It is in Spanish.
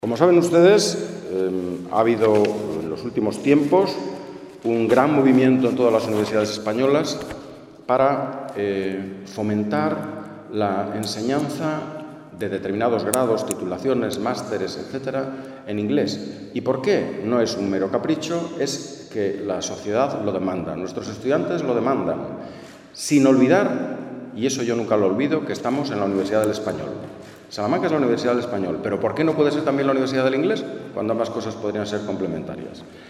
Como saben ustedes, ha habido en los últimos tiempos un gran movimiento en todas las universidades españolas para fomentar la enseñanza de determinados grados, titulaciones, másteres, etcétera, en inglés. ¿Y por qué? No es un mero capricho, es que la sociedad lo demanda, nuestros estudiantes lo demandan, sin olvidar, y eso yo nunca lo olvido, que estamos en la Universidad del Español. Salamanca es la Universidad del Español, pero ¿por qué no puede ser también la Universidad del Inglés? Cuando ambas cosas podrían ser complementarias.